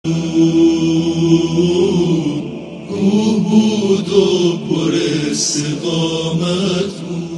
بود و پر استقامت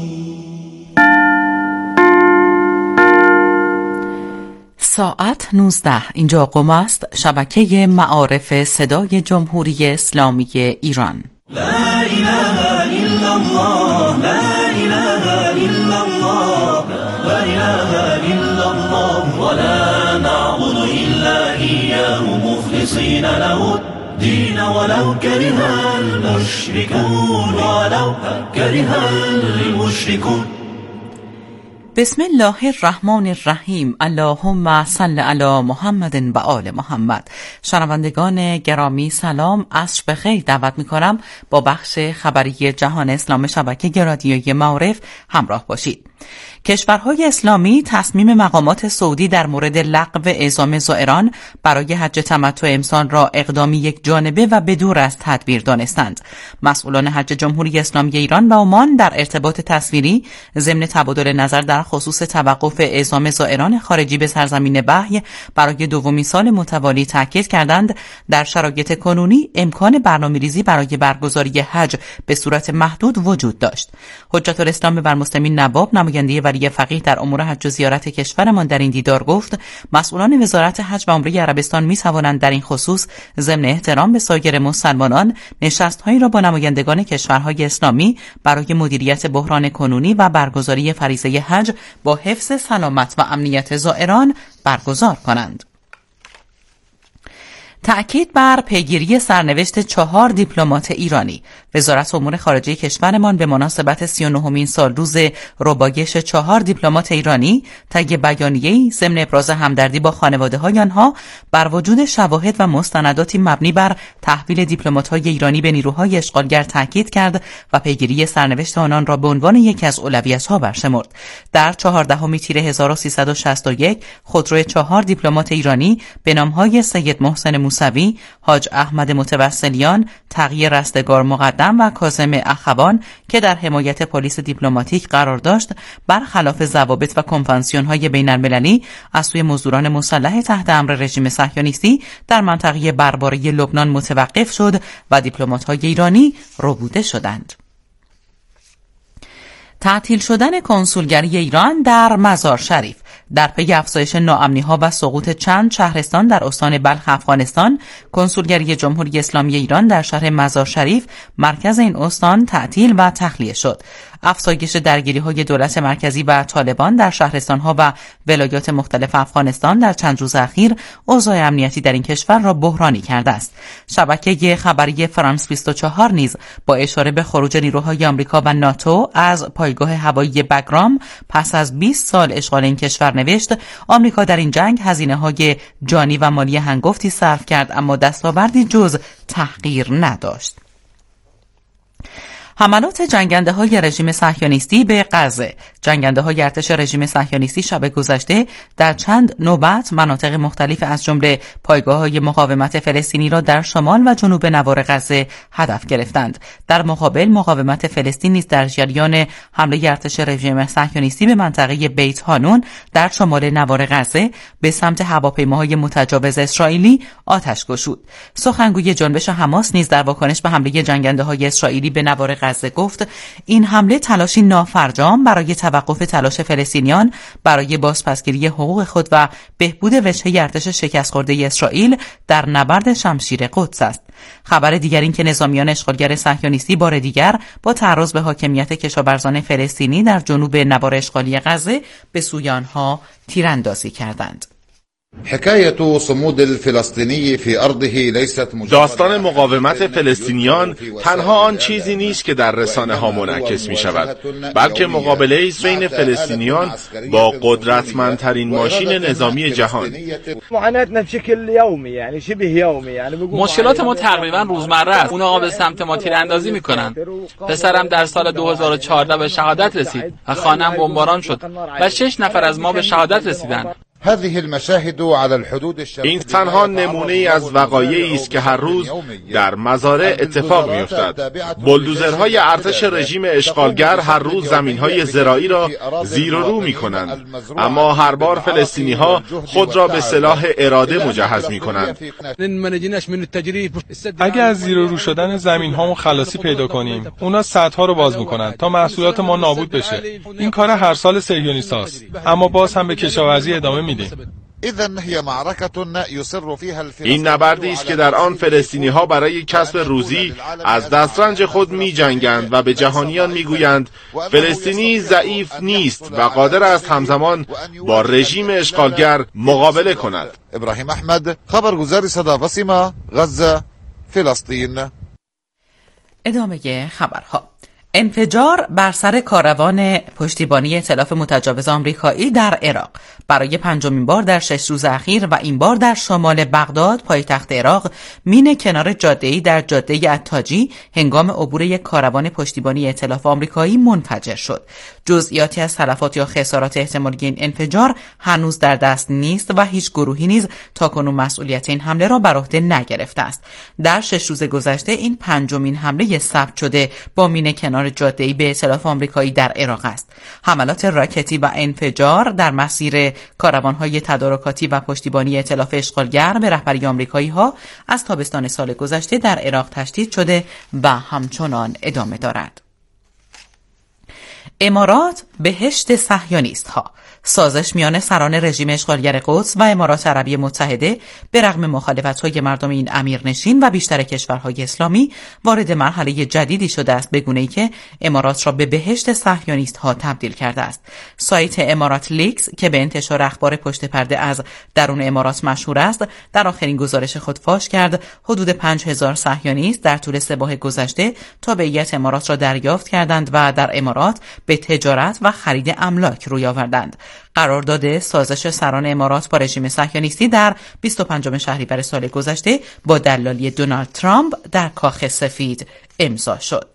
ساعت 19 اینجا قم است. شبکه معارف صدای جمهوری اسلامی ایران. لا اله الا الله لا اله الا الله لا اله الا الله ولا نعبد الا اياه مخلصين له الدين ولو كره المشركون ولو كره المشركون. بسم الله الرحمن الرحیم. اللهم صل علی محمد و آل محمد. شنوندگان گرامی سلام، عصر بخیر. دعوت می‌کنم با بخش خبری جهان اسلام شبکه رادیویی معارف همراه باشید. کشورهای اسلامی تصمیم مقامات سعودی در مورد لغو اعزام زائران برای حج تمتع امسال را اقدامی یک جانبه و بدور از تدبیر دانستند. مسئولان حج جمهوری اسلامی ایران و عمان در ارتباط تصویری ضمن تبادل نظر در خصوص توقف اعزام زائران خارجی به سرزمین وحی برای دومین سال متوالی تاکید کردند در شرایط کنونی امکان برنامه‌ریزی برای برگزاری حج به صورت محدود وجود داشت. حجت الاسلام بر مسلمین نواب، نماینده ولی فقیه در امور حج و زیارت کشورمان، در این دیدار گفت مسئولان وزارت حج و عمره عربستان می توانند در این خصوص ضمن احترام به سایر مسلمانان نشست‌هایی را با نمایندگان کشورهای اسلامی برای مدیریت بحران کنونی و برگزاری فریضه حج با حفظ سلامت و امنیت زائران برگزار کنند. تأکید بر پیگیری سرنوشت 4 دیپلمات ایرانی. وزارت امور خارجه کشورمان به مناسبت 39مین سالروز ربایش 4 دیپلمات ایرانی طی بیانیه‌ای ضمن ابراز همدردی با خانواده‌های آنها بر وجود شواهد و مستنداتی مبنی بر تحویل دیپلمات‌های ایرانی به نیروهای اشغالگر تأکید کرد و پیگیری سرنوشت آنان را به عنوان یکی از اولویت‌ها برشمرد. در 14 تیر 1361 خودرو 4 دیپلمات ایرانی به نام‌های سید محسن موسوی، حاج احمد متوسلیان، تقی رستگار مقدم و کاظم اخوان که در حمایت پلیس دیپلماتیک قرار داشت برخلاف ضوابط و کنوانسیون‌های بین‌المللی از سوی مزدوران مسلح تحت امر رژیم صهیونیستی در منطقه برباره لبنان متوقف شد و دیپلمات‌های ایرانی ربوده شدند. تعطیل شدن کنسولگری ایران در مزار شریف. در پی افزایش ناامنی‌ها و سقوط چند شهرستان در استان بلخ افغانستان، کنسولگری جمهوری اسلامی ایران در شهر مزار شریف مرکز این استان تعطیل و تخلیه شد. افزایش درگیری‌های دولت مرکزی و طالبان در شهرستان‌ها و ولایات مختلف افغانستان در چند روز اخیر اوضاع امنیتی در این کشور را بحرانی کرده است. شبکه خبری فرانس 24 نیز با اشاره به خروج نیروهای آمریکا و ناتو از پایگاه هوایی بگرام پس از 20 سال اشغال این کشور نوشت آمریکا در این جنگ هزینه‌های جانی و مالی هنگفتی صرف کرد اما دستاوردی جز تحقیر نداشت. حملات جنگنده‌های رژیم صهیونیستی به غزه. جنگنده‌های ارتش رژیم صهیونیستی شب گذشته در چند نوبت مناطق مختلف از جمله پایگاه‌های مقاومت فلسطینی را در شمال و جنوب نوار غزه هدف گرفتند. در مقابل مقاومت فلسطین نیز در جریان حمله ارتش رژیم صهیونیستی به منطقه بیت هانون در شمال نوار غزه به سمت هواپیماهای متجاوز اسرائیلی آتش گشود. سخنگوی جنبش حماس نیز در واکنش به حمله جنگنده‌های اسرائیلی به نوار غزه گفت این حمله تلاشی نافرجام برای توقف تلاش فلسطینیان برای بازپسگیری حقوق خود و بهبود وجهه ارتش شکست خورده اسرائیل در نبرد شمشیر قدس است. خبر دیگر این که نظامیان اشغالگر صهیونیستی بار دیگر با تعرض به حاکمیت کشاورزان فلسطینی در جنوب نوار اشغالی غزه به سوی آنها تیراندازی کردند. حکایت صمود الفلسطینی فی ارضه لیست داستان مقاومت فلسطینیان تنها آن چیزی نیست که در رسانه ها منعکس می شود، بلکه مقابله است بین فلسطینیان با قدرتمندترین ماشین نظامی جهان. مشکلات ما تقریبا روزمره است. اونها به سمت ما تیراندازی میکنن. پسرم در سال 2014 به شهادت رسید و خانه‌ام بمباران شد و 6 نفر از ما به شهادت رسیدند. این تنها نمونه از وقایعی است که هر روز در مزارع اتفاق می‌افتد. بلدوزرهای ارتش رژیم اشغالگر هر روز زمین‌های زراعی را زیر و رو می‌کنند، اما هر بار فلسطینی‌ها خود را به سلاح اراده مجهز می‌کنند. اگر از زیر و رو شدن زمین‌هامون خلاصی پیدا کنیم، اونا سدها رو باز می‌کنند تا محصولات ما نابود بشه. این کار هر سال صهیونیست‌هاست، اما باز هم به کشاورزی ادامه میدیم. این نبردی است که در آن فلسطینی‌ها برای کسب روزی از دسترنج خود می‌جنگند و به جهانیان می‌گویند فلسطینی ضعیف نیست و قادر است همزمان با رژیم اشغالگر مقابله کند. ابراهیم احمد، خبرگزار صدا و سیما، غزه، فلسطین. ادامه خبرها. انفجار بر سر کاروان پشتیبانی ائتلاف متجاوز آمریکایی در عراق برای پنجمین بار در 6 روز اخیر و این بار در شمال بغداد پایتخت عراق مین کنار جاده‌ای در جاده عطاجی هنگام عبور یک کاروان پشتیبانی ائتلاف آمریکایی منفجر شد. جزئیاتی از تلفات یا خسارات احتمالی این انفجار هنوز در دست نیست و هیچ گروهی نیز تاکنون مسئولیت این حمله را بر عهده نگرفته است. در 6 روز گذشته این پنجمین حمله ثبت شده با مین کنار جاده‌ای به ائتلاف آمریکایی در عراق است. حملات راکتی و انفجار در مسیر کاروان‌های تدارکاتی و پشتیبانی ائتلاف اشغالگر به رهبری آمریکایی‌ها از تابستان سال گذشته در عراق تشدید شده و همچنان ادامه دارد. امارات بهشت صهیونیست‌ها. سازش میان سران رژیم اشغالگر قدس و امارات عربی متحده به رغم مخالفت‌های مردم این امیرنشین و بیشتر کشورهای اسلامی وارد مرحله جدیدی شده است، به گونه‌ای که امارات را به بهشت صهیونیست‌ها تبدیل کرده است. سایت امارات لیکس که به انتشار اخبار پشت پرده از درون امارات مشهور است، در آخرین گزارش خود فاش کرد حدود 5000 صهیونیست در طول 3 ماه گذشته تابعیت امارات را دریافت کردند و در امارات به تجارت و خرید املاک روی آوردند. قرارداد سازش سران امارات با رژیم صهیونیستی در 25 شهریور سال گذشته با دلالی دونالد ترامپ در کاخ سفید امضا شد.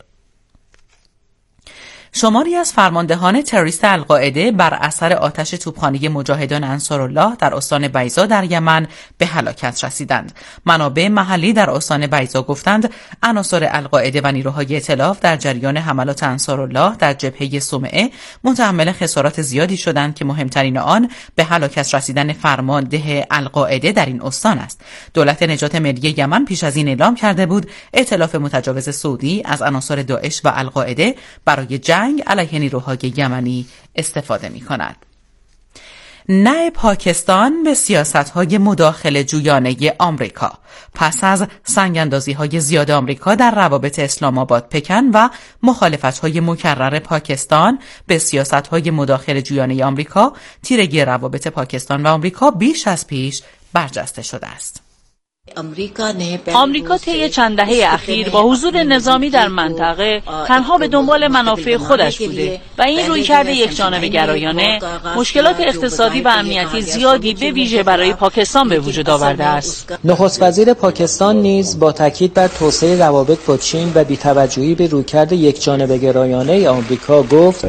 شماری از فرماندهان تروریست القاعده بر اثر آتش توپخانه مجاهدان انصارالله در استان بیضا در یمن به هلاکت رسیدند. منابع محلی در استان بیضا گفتند عناصر القاعده و نیروهای ائتلاف در جریان حملات انصارالله در جبهه صومعه متحمل خسارات زیادی شدند که مهمترین آن به هلاکت رسیدن فرمانده القاعده در این استان است. دولت نجات ملی یمن پیش از این اعلام کرده بود ائتلاف متجاوز سعودی از عناصر داعش و القاعده برای جنگ علیه نیروهای یمنی استفاده می‌کند. نه پاکستان به سیاست‌های مداخله جویانه آمریکا. پس از سنگ‌اندازی‌های زیاد آمریکا در روابط اسلام آباد پکن و مخالفت‌های مکرر پاکستان به سیاست‌های مداخله جویانه آمریکا، تیرگی روابط پاکستان و آمریکا بیش از پیش برجسته شده است. آمریکا طی چند دهه اخیر با حضور نظامی در منطقه تنها به دنبال منافع خودش بوده و این رویکرد یکجانبه گرایانه مشکلات اقتصادی و امنیتی زیادی به ویژه برای پاکستان به وجود آورده است. نخست وزیر پاکستان نیز با تاکید بر توسعه روابط با چین و بی‌توجهی به رویکرد یکجانبه گرایانه آمریکا گفت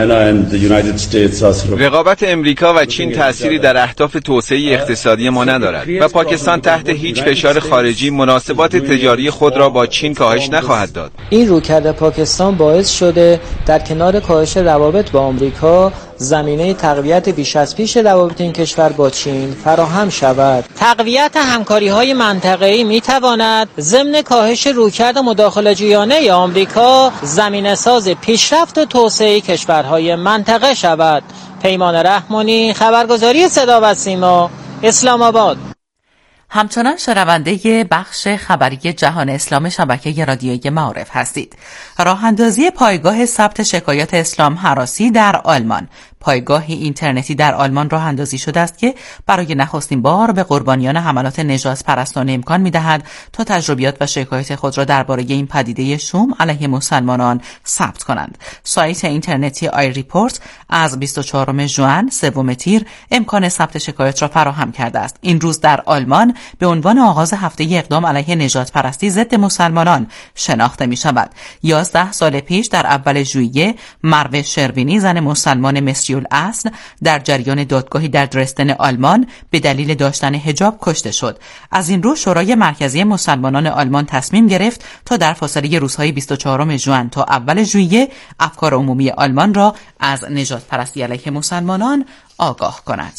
رقابت امریکا و چین تأثیری در اهداف توسعه اقتصادی ما ندارد و پاکستان تحت هیچ فشار خارجی مناسبات تجاری خود را با چین کاهش نخواهد داد. این رویکرد پاکستان باعث شده در کنار کاهش روابط با آمریکا زمینه تقویت بیش از پیش روابط این کشور با چین فراهم شود. تقویت همکاری‌های منطقه‌ای می‌تواند ضمن کاهش رویکرد مداخله‌جویانه آمریکا زمینه‌ساز پیشرفت و توسعه کشورهای منطقه شود. پیمان رحمانی، خبرگزاری صدا و سیما، اسلام آباد. همچنان شنونده بخش خبری جهان اسلام شبکه رادیویی معارف هستید. راه اندازی پایگاه ثبت شکایات اسلام هراسی در آلمان. پایگاه اینترنتی در آلمان راه اندازی شده است که برای نخستین بار به قربانیان حملات نژاد پرستانه امکان می‌دهد تا تجربیات و شکایات خود را درباره این پدیده شوم علیه مسلمانان ثبت کنند. سایت اینترنتی آی ریپورت از 24 ژوئن سوم تیر امکان ثبت شکایات را فراهم کرده است. این روز در آلمان به عنوان آغاز هفته اقدام علیه نژاد پرستی ضد مسلمانان شناخته می‌شود. 11 سال پیش در اول ژوئیه مروه شروینی زن مسلمان مصری ناجی الاصل در جریان دادگاهی در درستن آلمان به دلیل داشتن حجاب کشته شد. از این رو شورای مرکزی مسلمانان آلمان تصمیم گرفت تا در فاصله روزهای 24 ژوئن تا اول ژوئیه افکار عمومی آلمان را از نژاد پرستی علیه مسلمانان آگاه کند.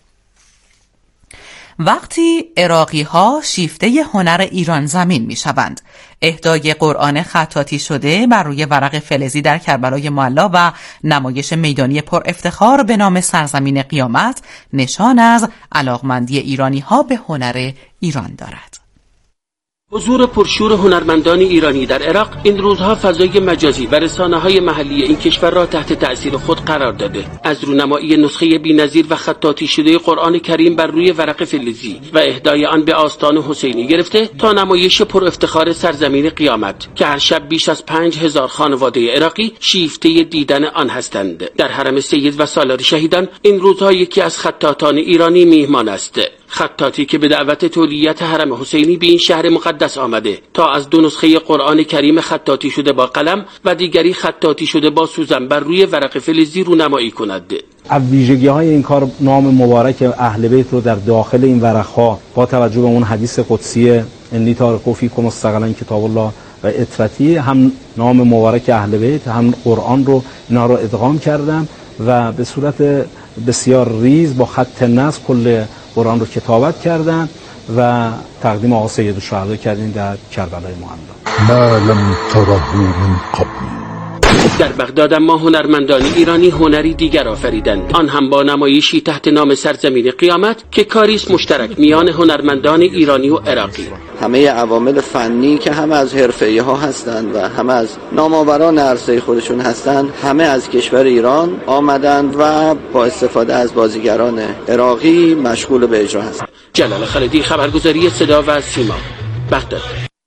وقتی عراقی‌ها شیفته هنر ایران زمین می‌شوند، اهدای قرآن خطاطی شده بر روی ورق فلزی در کربلای معلی و نمایش میدانی پر افتخار به نام سرزمین قیامت نشان از علاقمندی ایرانی‌ها به هنر ایران دارد. حضور پرشور هنرمندان ایرانی در عراق این روزها فضای مجازی و رسانه‌های محلی این کشور را تحت تأثیر خود قرار داده. از رونمایی نسخه بی‌نظیر و خطاطی شده قرآن کریم بر روی ورق فلزی و اهدای آن به آستان حسینی گرفته تا نمایش پر افتخار سرزمین قیامت که هر شب بیش از 5000 خانواده عراقی شیفته دیدن آن هستند. در حرم سید و سالار شهیدان این روزها یکی از خطاطان ایرانی میهمان است. خطاطی که به دعوت تولیت حرم حسینی به این شهر مقدس آمده تا از دو نسخه قرآن کریم خطاطی شده با قلم و دیگری خطاطی شده با سوزن بر روی ورق فلزی رونمایی کند. از ویژگی‌های این کار نام مبارک اهل بیت رو در داخل این ورق‌ها با توجه به اون حدیث قدسی انی تارکو فیکم مستقلا کتاب الله و اطرتی، هم نام مبارک اهل بیت هم قرآن رو اینا رو ادغام کردم و به صورت بسیار ریز با خط نصب کل قرآن رو کتابت کردن و تقدیم آقا سید الشهدا کردیم در کربلای معلی. ما لم تره من قبل. در بغداد اما هنرمندان ایرانی هنری دیگر آفریدند، آن هم با نمایشی تحت نام سرزمین قیامت که کاریست مشترک میان هنرمندان ایرانی و عراقی. همه عوامل فنی که همه از حرفه‌ای ها هستند و همه از نامآوران عرصه خودشون هستند، همه از کشور ایران آمدند و با استفاده از بازیگران عراقی مشغول به اجرا هستند. جلال خالدی، خبرگزاری صدا و سیما، بغداد.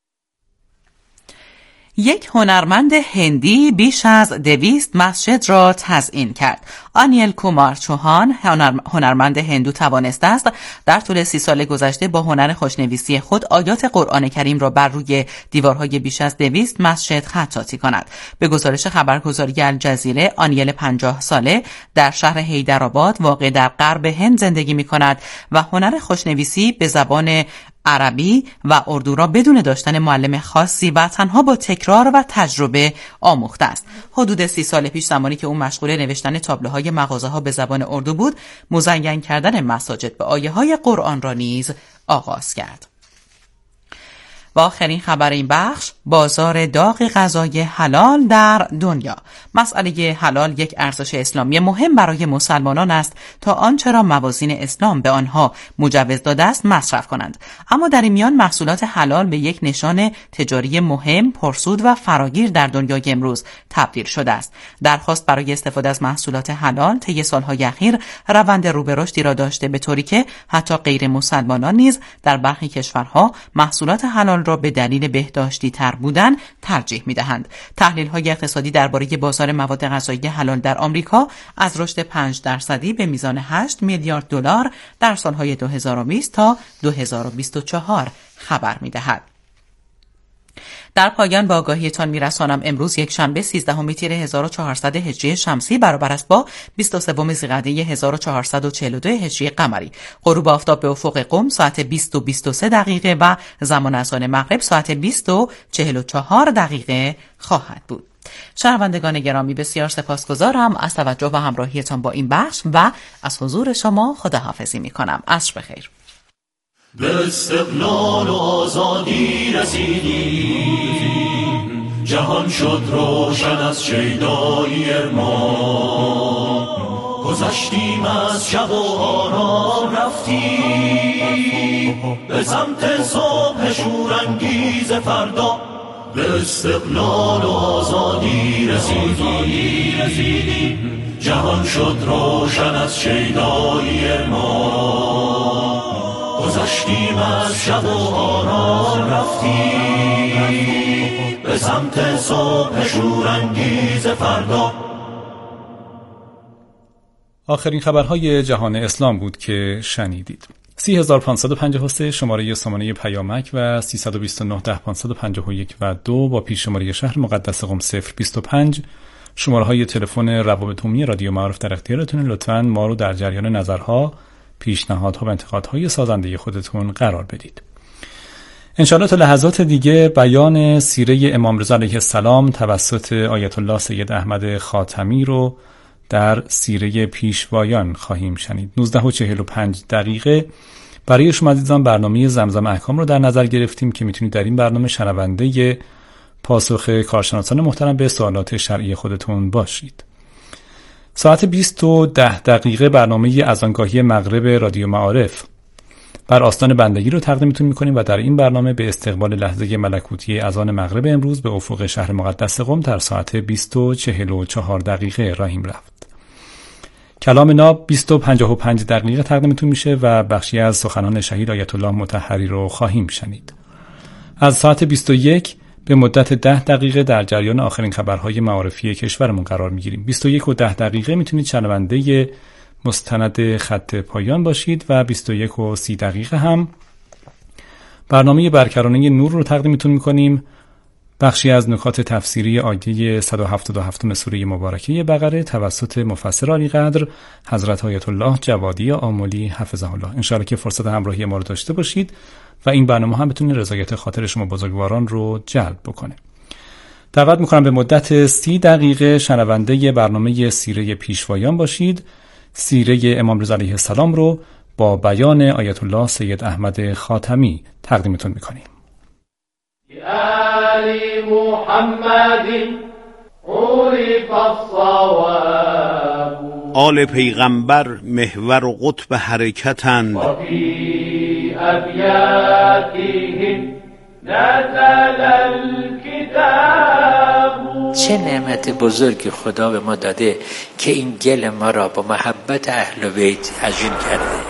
یک هنرمند هندی بیش از 200 مسجد را تزیین کرد. آنیل کومار چوهان، هنرمند هندو، توانسته است در طول 30 سال گذشته با هنر خوشنویسی خود آیات قرآن کریم را بر روی دیوارهای بیش از 200 مسجد خطاطی کند. به گزارش خبرگزاری الجزیره، آنیل 50 ساله در شهر حیدرآباد واقع در غرب هند زندگی می کند و هنر خوشنویسی به زبان عربی و اردو را بدون داشتن معلم خاصی و تنها با تکرار و تجربه آموخته است. حدود 30 سال پیش، زمانی که او مشغول نوشتن تابلوهای مغازه‌ها به زبان اردو بود، مزین کردن مساجد به آیه‌های قرآن را نیز آغاز کرد. و آخرین خبر این بخش، بازار داغ غذای حلال در دنیا. مسئله حلال یک ارزش اسلامی مهم برای مسلمانان است تا آنچه را موازین اسلام به آنها مجوز داده است مصرف کنند. اما در این میان محصولات حلال به یک نشان تجاری مهم، پرسود و فراگیر در دنیای امروز تبدیل شده است. درخواست برای استفاده از محصولات حلال طی سالهای اخیر روند رو به رشدی را داشته، به طوری که حتی غیر مسلمانان نیز در برخی کشورها محصولات حلال را به دلیل بهداشتی تر بودن ترجیح می‌دهند. تحلیل‌های اقتصادی درباره بازار مواد غذایی حلال در آمریکا از رشد 5% به میزان 8 میلیارد دلار در سالهای 2020 تا 2024 خبر می‌دهد. در پایان با آگاهیتان میرسانم امروز یک شنبه 13 تیر 1400 هجری شمسی برابر است با 23 ذی‌قعده 1442 هجری قمری. غروب آفتاب به افق قم ساعت 20:23 دقیقه و زمان اذان مغرب ساعت 20:44 دقیقه خواهد بود. شنوندگان گرامی، بسیار سپاسگزارم از توجه و همراهیتان با این بخش و از حضور شما خداحافظی می‌کنم. عصر بخیر. به استقلال و آزادی رسیدیم، جهان شد روشن از شیدایی ما، گذشتیم از شب و آرام رفتیم به سمت صبح شورانگیز فردا. به استقلال و آزادی رسیدیم، جهان شد روشن از شیدایی ما، گذشتیم از شب و آرام رفتیم به سمت صبح شورانگیز فردا. آخرین خبرهای جهان اسلام بود که شنیدید. 3553 شماره سامانه پیامک و 329 10 551 و 2 با پیش شماره شهر مقدس قم 025 شماره‌های تلفن روابط عمومی رادیو معارف در اختیارتون. لطفاً ما رو در جریان نظرها، پیشنهادها و انتقادهای سازنده خودتون قرار بدید. انشاءالله تا لحظات دیگه بیان سیره امام رضا علیه السلام توسط آیت الله سید احمد خاتمی رو در سیره پیشوایان خواهیم شنید. 19:45 برای شما عزیزان برنامه زمزم احکام رو در نظر گرفتیم که میتونید در این برنامه شنونده پاسخ کارشناسان محترم به سوالات شرعی خودتون باشید. ساعت 20:10 برنامه اذانگاهی مغرب رادیو معارف بر آستان بندگی رو تقدیمتون میکنیم و در این برنامه به استقبال لحظه ملکوتی اذان مغرب امروز به افق شهر مقدس قم در ساعت 20:44 راهیم رفت. کلام ناب 20:55 تقدیمتون میشه و بخشی از سخنان شهید آیت الله مطهری رو خواهیم شنید. از ساعت 21 به مدت 10 در جریان آخرین خبرهای معارفی کشورمون قرار میگیریم. 21:10 میتونید شنونده مستند خط پایان باشید و 21:30 هم برنامه برکرانه نور رو تقدیمتون میکنیم. بخشی از نکات تفسیری آیه 177 سوره مبارکه بقره توسط مفسر عالی قدر حضرت آیت الله جوادی آملی حفظه الله. انشاءالله که فرصت همراهی ما رو داشته باشید و این برنامه هم بتونه رضایت خاطر شما بزرگواران رو جلب بکنه. دعوت میکنم به مدت 30 شنونده برنامه سیره پیشوایان باشید. سیره امام رضا علیه السلام رو با بیان آیت الله سید احمد خاتمی تقدیمتون میکنیم. آل محمد عرف الصواب. آل پیغمبر محور و قطب حرکتند. و فی ابیاتهم نزل الکتاب. چه نعمت بزرگی خدا به ما داده که این گل ما را با محبت اهل بیت عجین کرده.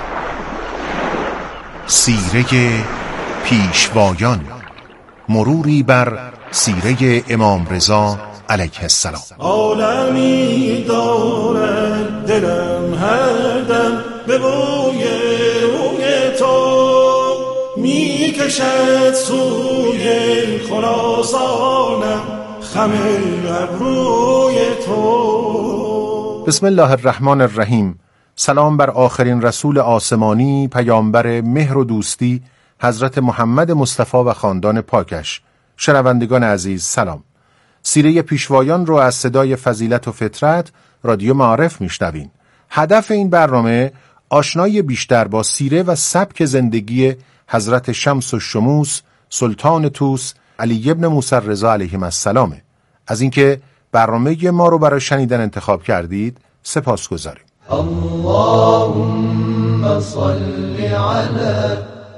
سیره پیشوایان، مروری بر سیره امام رضا علیه السلام. عالمی دارد دلم هر دم به بوی روی تو می کشد سوی خراسانم خم ابروی تو. بسم الله الرحمن الرحیم. سلام بر آخرین رسول آسمانی، پیامبر مهر و دوستی، حضرت محمد مصطفی و خاندان پاکش. شنوندگان عزیز سلام. سیره پیشوایان رو از صدای فضیلت و فطرت رادیو معارف میشنوین. هدف این برنامه آشنایی بیشتر با سیره و سبک زندگی حضرت شمس الشموس سلطان طوس علی ابن موسی رضا علیهم السلام. از اینکه برنامه ما رو برای شنیدن انتخاب کردید سپاسگزاریم. اللهم صل علی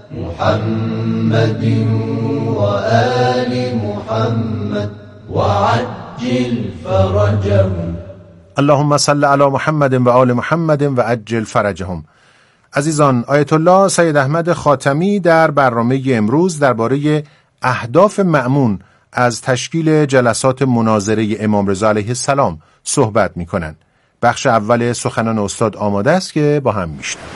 محمد و آل محمد و عجل فرجهم. اللهم صل علی محمد و آل محمد و عجل فرجهم. عزیزان، آیت الله سید احمد خاتمی در برنامه امروز درباره اهداف مأمون از تشکیل جلسات مناظره امام رضا علیه السلام صحبت می‌کنند. بخش اول سخنان استاد آماده است که با هم میشنویم.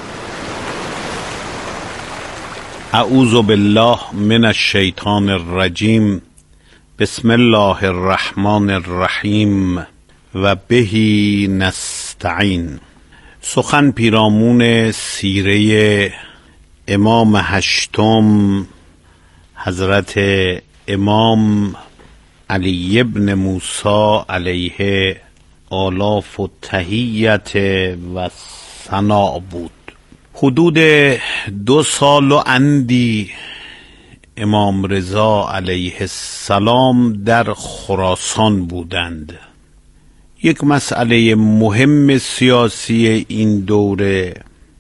اعوذ بالله من الشیطان الرجیم. بسم الله الرحمن الرحیم و بهی نستعین. سخن پیرامون سیره امام هشتم حضرت امام علی ابن موسی علیه آلاف و تحیت و ثنا بود. حدود 2 سال و اندی امام رضا علیه السلام در خراسان بودند. یک مسئله مهم سیاسی این دوره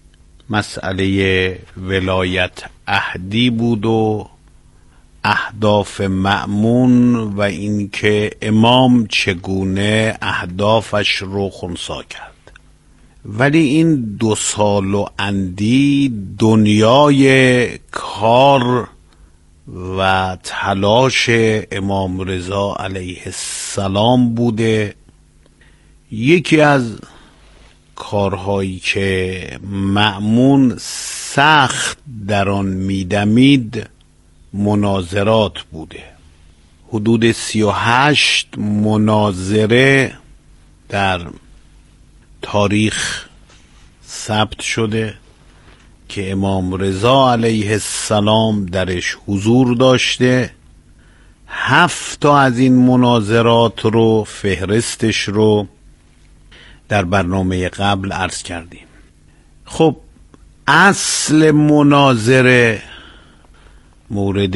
مسئله ولایت عهدی بود و اهداف مأمون و اینکه امام چگونه اهدافش رو خنثی کرد. ولی این 2 سال و اندی دنیای کار و تلاش امام رضا علیه السلام بوده. یکی از کارهایی که مأمون سخت در آن میدمید مناظرات بوده. حدود 38 مناظره در تاریخ ثبت شده که امام رضا علیه السلام درش حضور داشته. 7 تا از این مناظرات رو، فهرستش رو در برنامه قبل عرض کردیم. خب اصل مناظره مورد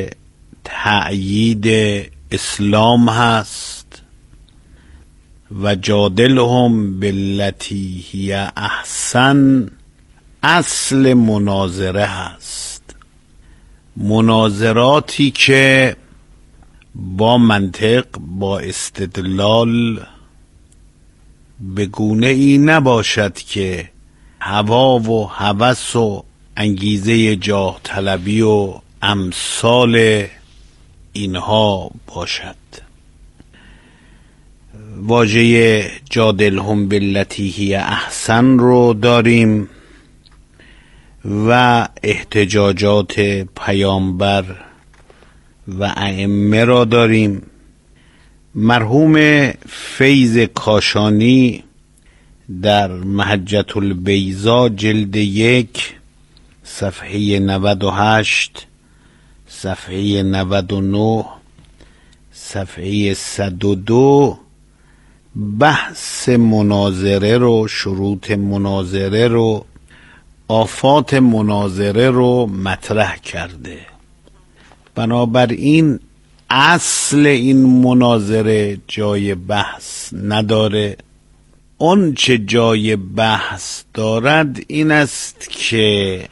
تأیید اسلام هست و جادلهم باللتی هی احسن اصل مناظره هست. مناظراتی که با منطق، با استدلال، به گونه ای نباشد که هوا و هوس و انگیزه جاه طلبی و امثال اینها باشد. واژه جادلهم باللتی هی احسن رو داریم و احتجاجات پیامبر و ائمه را داریم. مرحوم فیض کاشانی در محجة البیضا جلد 1 صفحه 98 صفحه 99 صفحه 102 بحث مناظره رو، شروط مناظره رو، آفات مناظره رو مطرح کرده. بنابراین اصل این مناظره جای بحث نداره. اون چه جای بحث دارد این است که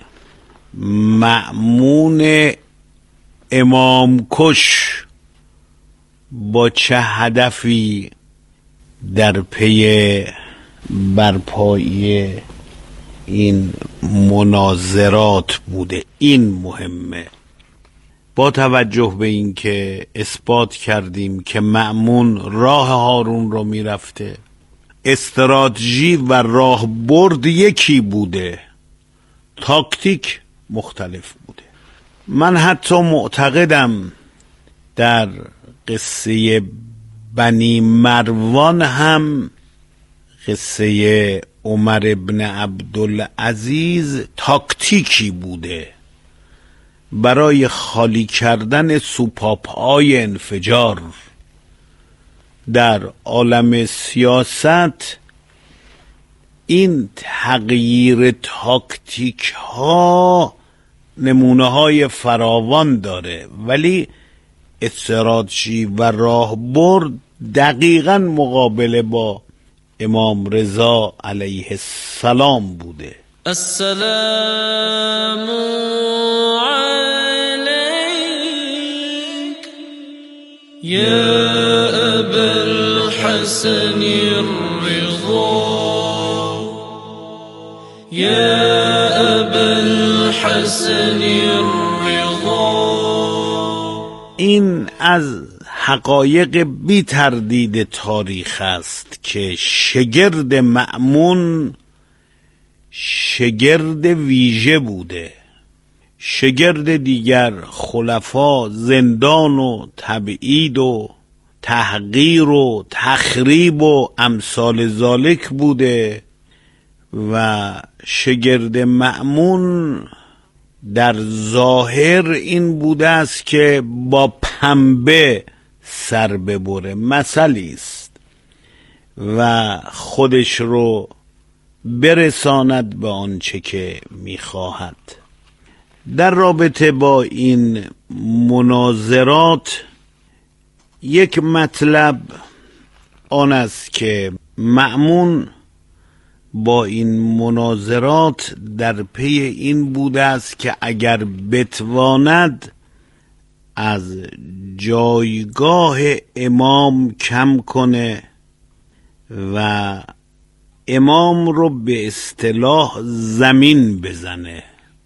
مأمون امام کش با چه هدفی در پی برپایی این مناظرات بوده. این مهمه. با توجه به این که اثبات کردیم که مأمون راه هارون رو میرفته، استراتژی و راه برد یکی بوده، تاکتیک مختلف بوده. من حتی معتقدم در قصه بنی مروان هم قصه عمر ابن عبدالعزیز تاکتیکی بوده برای خالی کردن سوپاپ‌های انفجار. در عالم سیاست این تغییر تاکتیک ها نمونه های فراوان داره، ولی استراتژی و راه برد دقیقاً مقابله با امام رضا علیه السلام بوده. السلام علیک یا ابا الحسن الرضا یا ابا الحسن الرضا. این از حقایق بی تردید تاریخ است که شگرد مأمون شگرد ویژه بوده. شگرد دیگر خلفا زندان و تبعید و تحقیر و تخریب و امثال ذالک بوده و شگرد مأمون در ظاهر این بوده است که با پنبه سر ببره، مثلی است، و خودش رو برساند به آنچه که میخواهد. در رابطه با این مناظرات یک مطلب آن است که مأمون با این مناظرات در پی این بوده است که اگر بتواند از جایگاه امام کم کنه و امام رو به اصطلاح زمین بزنه.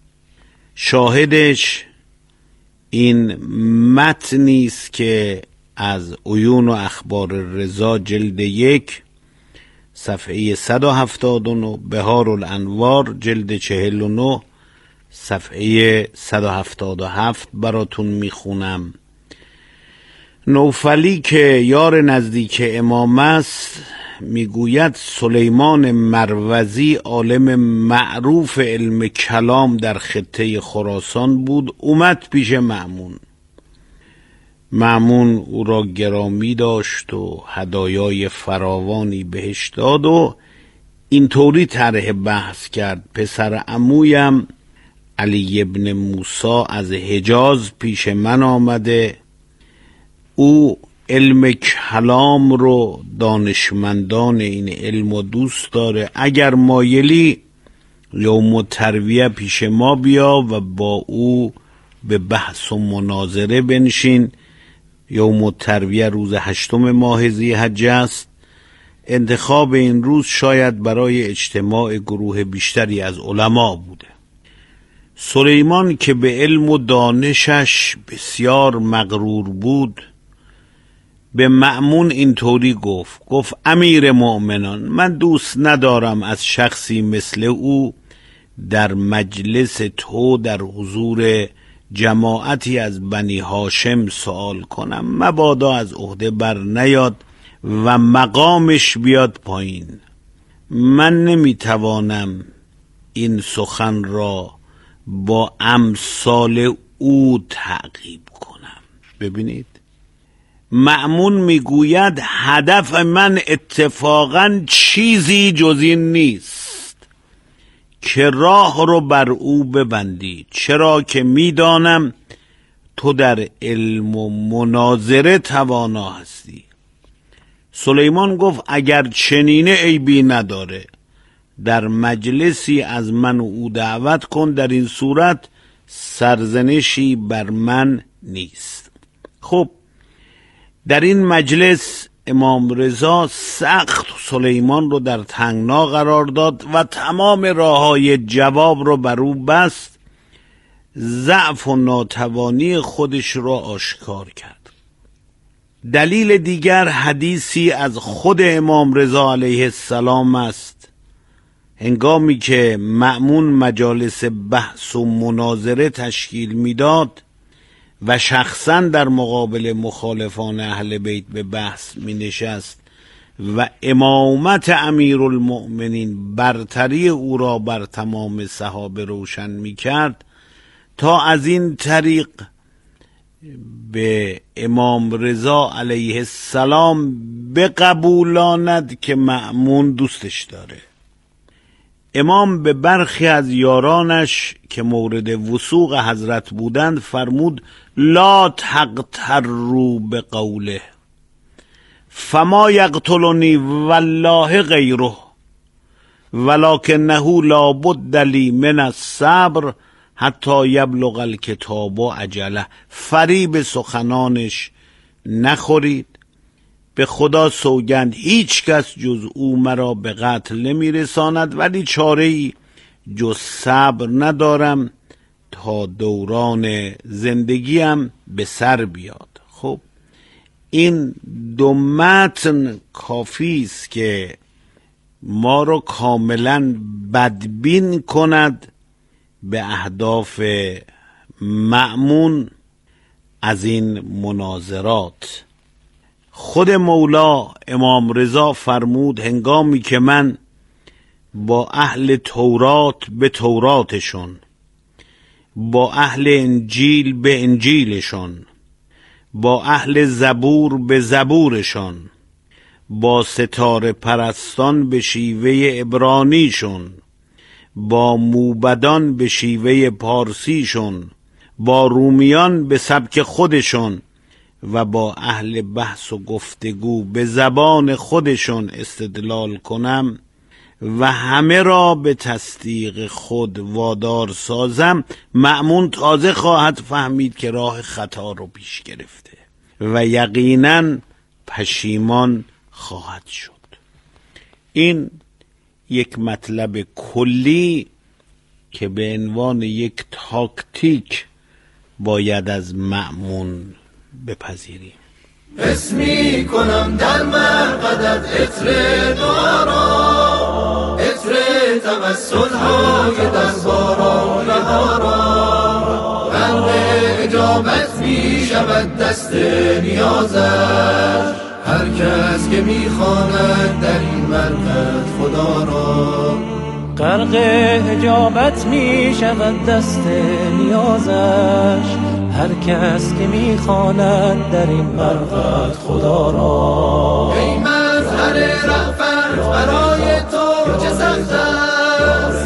شاهدش این متنی است که از عیون و اخبار رضا جلد 1 صفحه 179، بهار الانوار جلد 49 صفحه 177 براتون میخونم. نوفلی که یار نزدیک امام است میگوید سلیمان مروزی عالم معروف علم کلام در خطه خراسان بود. اومد پیش مأمون او را گرامی داشت و هدایای فراوانی بهش داد و اینطوری طرح بحث کرد: پسر عمویم علی ابن موسی از حجاز پیش من آمده، او علم کلام رو، دانشمندان این علم رو دوست داره، اگر مایلی یوم الترویه پیش ما بیا و با او به بحث و مناظره بنشین. یوم الترویه روز 8 ماه ذی‌حجه است. انتخاب این روز شاید برای اجتماع گروه بیشتری از علما بوده. سلیمان که به علم و دانشش بسیار مغرور بود به مأمون اینطوری گفت امیر مؤمنان، من دوست ندارم از شخصی مثل او در مجلس تو در حضور جماعتی از بنی هاشم سوال کنم، مبادا از عهده بر نیاد و مقامش بیاد پایین. من نمیتوانم این سخن را با امثال او تعقیب کنم. ببینید، مأمون میگوید هدف من اتفاقا چیزی جز این نیست که راه رو بر او ببندی، چرا که میدانم تو در علم و مناظره توانا هستی. سلیمان گفت اگر چنینه عیبی نداره، در مجلسی از من و او دعوت کن، در این صورت سرزنشی بر من نیست. خب در این مجلس امام رضا سخت سلیمان رو در تنگنا قرار داد و تمام راههای جواب رو بر او بست، ضعف و ناتوانی خودش رو آشکار کرد. دلیل دیگر حدیثی از خود امام رضا علیه السلام است. هنگامی که مأمون مجالس بحث و مناظره تشکیل میداد و شخصا در مقابل مخالفان اهل بیت به بحث می نشست و امامت امیرالمؤمنین برتری او را بر تمام صحابه روشن می کرد، تا از این طریق به امام رضا علیه السلام بقبولاند که مأمون دوستش داره. امام به برخی از یارانش که مورد وثوق حضرت بودند فرمود لا تغتروا بقوله فما یقتلنی والله غیره ولکنه لا بد لی من الصبر حتی یبلغ الکتاب اجله. فریب سخنانش نخورید، به خدا سوگند هیچ کس جز او مرا به قتل نمی رساند، ولی چاره‌ای جز صبر ندارم تا دوران زندگیم به سر بیاد. خب این دو متن کافی است که ما رو کاملا بدبین کند به اهداف مأمون از این مناظرات. خود مولا امام رضا فرمود هنگامی که من با اهل تورات به توراتشون، با اهل انجیل به انجیلشون، با اهل زبور به زبورشون، با ستاره پرستان به شیوه عبرانیشون، با موبدان به شیوه پارسیشون، با رومیان به سبک خودشون و با اهل بحث و گفتگو به زبان خودشون استدلال کنم و همه را به تصدیق خود وادار سازم، مأمون تازه خواهد فهمید که راه خطا رو پیش گرفته و یقیناً پشیمان خواهد شد. این یک مطلب کلی که به عنوان یک تاکتیک باید از مأمون بپذیریم. اسمی کنم در مرقدت عطر دارا، عطر توسل های دستارا نهارا، غرق اجابت می شود دست نیازش. هر کس که می خواند در این مرقد خدا را، غرق اجابت می شود دست نیازش. هر کس که می خواند در این مرقد خدا را. ای مظهر رأفت برای تو چه سخت است،